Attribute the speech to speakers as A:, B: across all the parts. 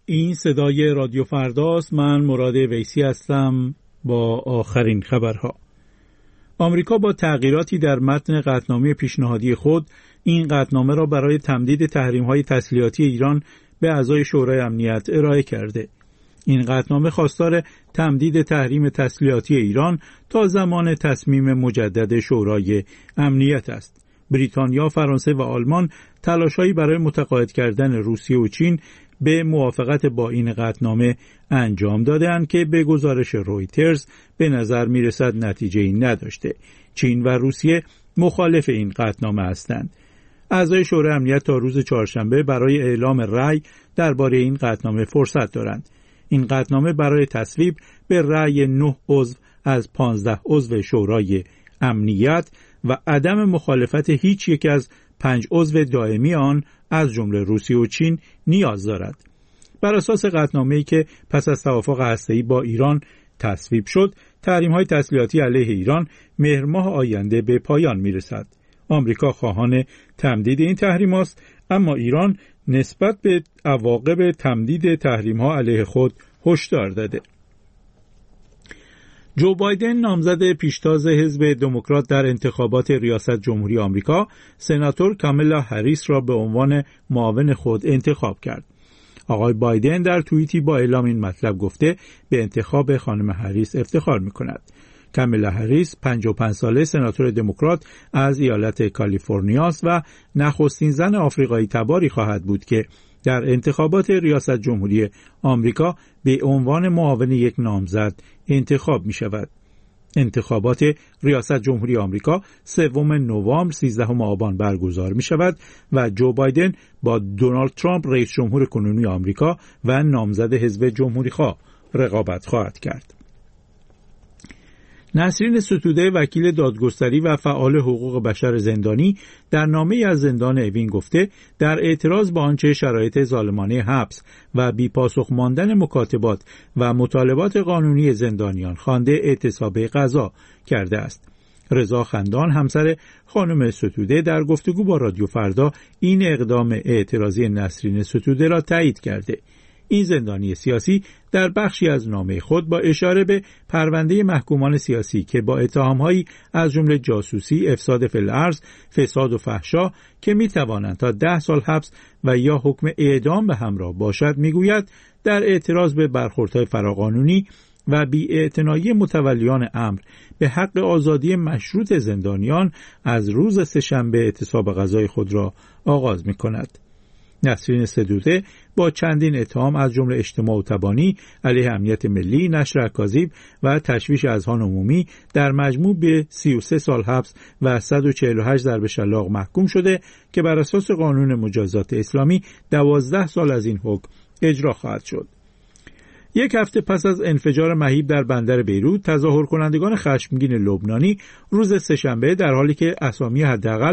A: این صدای رادیو فرداست. من مراد ویسی هستم با آخرین خبرها. آمریکا با تغییراتی در متن قطعنامه پیشنهادی خود این قطعنامه را برای تمدید تحریم‌های تسلیحاتی ایران به اعضای شورای امنیت ارائه کرده. این قطعنامه خواستار تمدید تحریم تسلیحاتی ایران تا زمان تصمیم مجدد شورای امنیت است. بریتانیا، فرانسه و آلمان تلاش‌هایی برای متقاعد کردن روسیه و چین به موافقت با این قطعنامه انجام داده‌اند که به گزارش رویترز به نظر می‌رسد نتیجه‌ای نداشته. چین و روسیه مخالف این قطعنامه هستند. اعضای شورای امنیت تا روز چهارشنبه برای اعلام رأی درباره این قطعنامه فرصت دارند. این قطعنامه برای تصویب به رأی 9 عضو از 15 عضو شورای امنیت و عدم مخالفت هیچ یک از 5 عضو دائمی آن از جمله روسیه و چین نیاز دارد. بر اساس قطعنامه‌ای که پس از توافق هسته‌ای با ایران تصویب شد، تحریم‌های تسلیحاتی علیه ایران مهر ماه آینده به پایان می‌رسد. آمریکا خواهان تمدید این تحریم است، اما ایران نسبت به عواقب تمدید تحریم‌ها علیه خود هشدار داده. جو بایدن، نامزد پیشتاز حزب دموکرات در انتخابات ریاست جمهوری آمریکا، سناتور کامالا هریس را به عنوان معاون خود انتخاب کرد. آقای بایدن در توییتی با اعلام این مطلب گفته به انتخاب خانم هریس افتخار می‌کند. کامالا هریس 55 ساله سناتور دموکرات از ایالت کالیفرنیا است و نخستین زن آفریقایی تباری خواهد بود که در انتخابات ریاست جمهوری آمریکا به عنوان معاون یک نامزد انتخاب می شود. انتخابات ریاست جمهوری آمریکا 3 نوامبر 13 آبان برگزار می شود و جو بایدن با دونالد ترامپ رئیس جمهور کنونی آمریکا و نامزد حزب جمهوری‌خواه رقابت خواهد کرد. نسرین ستوده، وکیل دادگستری و فعال حقوق بشر زندانی، در نامه‌ای از زندان اوین گفته در اعتراض با آنچه شرایط ظالمانه حبس و بی‌پاسخ ماندن مکاتبات و مطالبات قانونی زندانیان خوانده اعتصاب غذا کرده است. رضا خندان، همسر خانم ستوده، در گفتگو با رادیو فردا این اقدام اعتراضی نسرین ستوده را تایید کرده. این زندانی سیاسی در بخشی از نامه خود با اشاره به پرونده محکومان سیاسی که با اتهام‌هایی از جمله جاسوسی، افساد فی الارض، فساد و فحشا که می‌توانند تا 10 سال حبس و یا حکم اعدام به همراه باشد می‌گوید در اعتراض به برخوردهای فراقانونی و بی‌اعتنایی متولیان امر به حق آزادی مشروط زندانیان از روز سه‌شنبه اعتصاب غذای خود را آغاز می‌کند. نسرین ستوده با چندین اتهام از جمله اجتماع و تبانی علیه امنیت ملی، نشر اکاذیب و تشویش اذهان عمومی در مجموع به 33 سال حبس و 148 ضرب شلاق محکوم شده که بر اساس قانون مجازات اسلامی 12 سال از این حکم اجرا خواهد شد. یک هفته پس از انفجار مهیب در بندر بیروت، تظاهر کنندگان خشمگین لبنانی روز سه‌شنبه در حالی که اسامی حداقل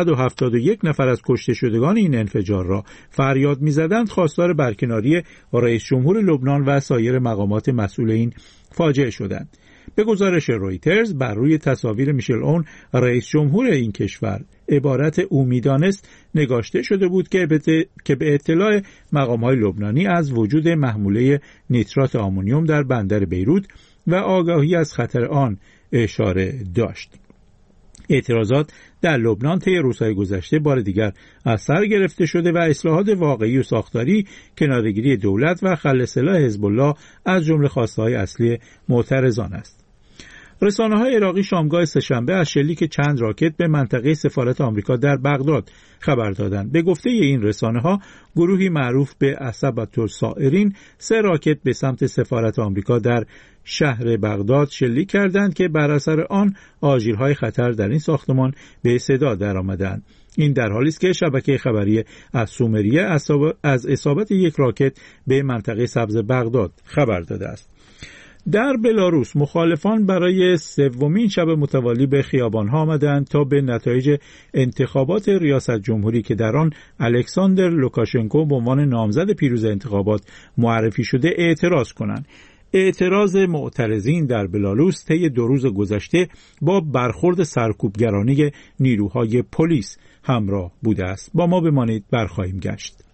A: 171 نفر از کشته شدگان این انفجار را فریاد می‌زدند، خواستار برکناری رئیس جمهور لبنان و سایر مقامات مسئول این فاجعه شدند. به گزارش رویترز، بر روی تصاویر میشل اون، رئیس جمهور این کشور، عبارت او میدانست نگاشته شده بود که به اطلاع مقام‌های لبنانی از وجود محموله نیترات آمونیوم در بندر بیروت و آگاهی از خطر آن اشاره داشت. اعتراضات در لبنان طی روزهای گذشته بار دیگر از سر گرفته شده و اصلاحات واقعی و ساختاری، کناره‌گیری دولت و خلع سلاح حزب الله از جمله خواسته‌های اصلی معترضان است. رسانه‌های عراقی شامگاه سه‌شنبه از شلیک چند راکت به منطقه سفارت آمریکا در بغداد خبر دادند. به گفته این رسانه‌ها، گروهی معروف به عصبة الثائرین 3 راکت به سمت سفارت آمریکا در شهر بغداد شلیک کردند که بر اثر آن آژیرهای خطر در این ساختمان به صدا درآمدند. این در حالی است که شبکه خبری از سومریه از اصابت یک راکت به منطقه سبز بغداد خبر داده است. در بلاروس مخالفان برای 3مین شب متوالی به خیابان‌ها آمدند تا به نتایج انتخابات ریاست جمهوری که در آن الکساندر لوکاشنکو به عنوان نامزد پیروز انتخابات معرفی شده اعتراض کنند. اعتراض معترضین در بلاروس طی 2 روز گذشته با برخورد سرکوبگرانه نیروهای پلیس همراه بوده است. با ما بمانید، برخواهیم گشت.